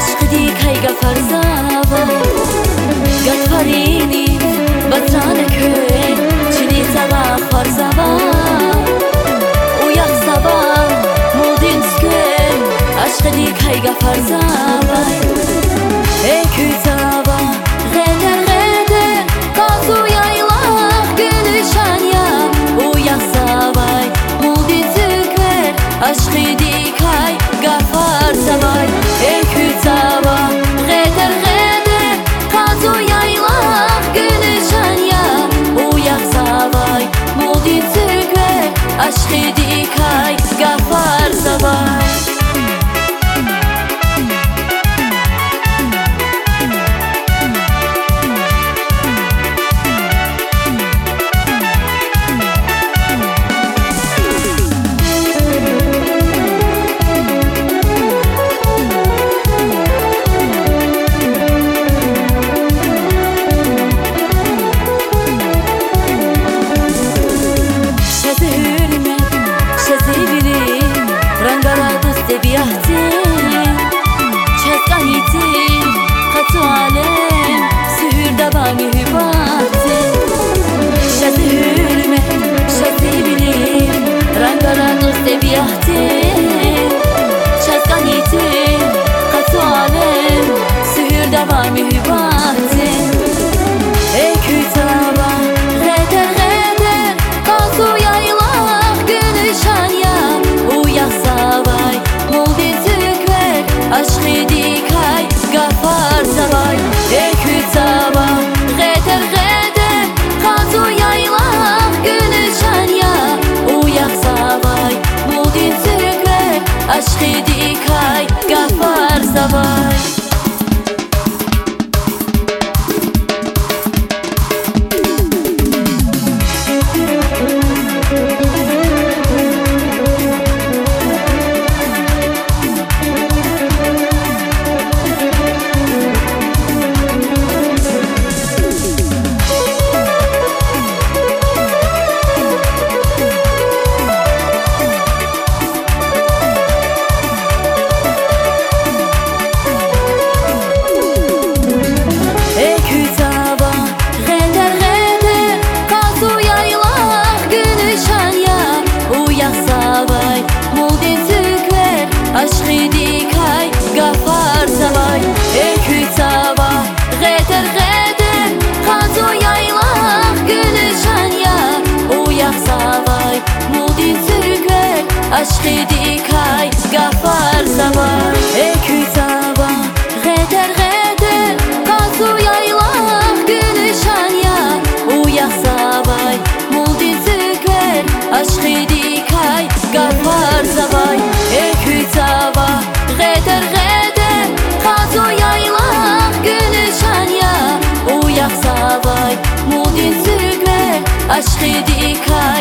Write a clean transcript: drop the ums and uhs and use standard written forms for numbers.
عشق دی کایگا فرزاوا گتفرینی بطران köy چینی تبا خارزاوا uyak sabah moldin skön عشق دی کایگا فرزاوا ekü taba geder geder kazu yaylak gülüşen ya uyak sabah moldin skön عشق دی کایگا فرزاوا ekü taba geder geder kazu yaylak gülüşen ya uyak sabah moldin skön عشق دی کایگا فرزاوا عشق دی کایگا فرزاوا عشق دی کایگا فرزاوا ekü taba geder geder kazu yaylak gülüşen ya uyak sabah moldin skön عشق دی کایگا فرزاوا ekü taba geder geder kazu yaylak gülüşen ya uyak sabah moldin skön عشق دی کایگا فرزاوا ekü taba geder geder kazu yaylak gülüşen ya uyak sabah moldin skön عشق دی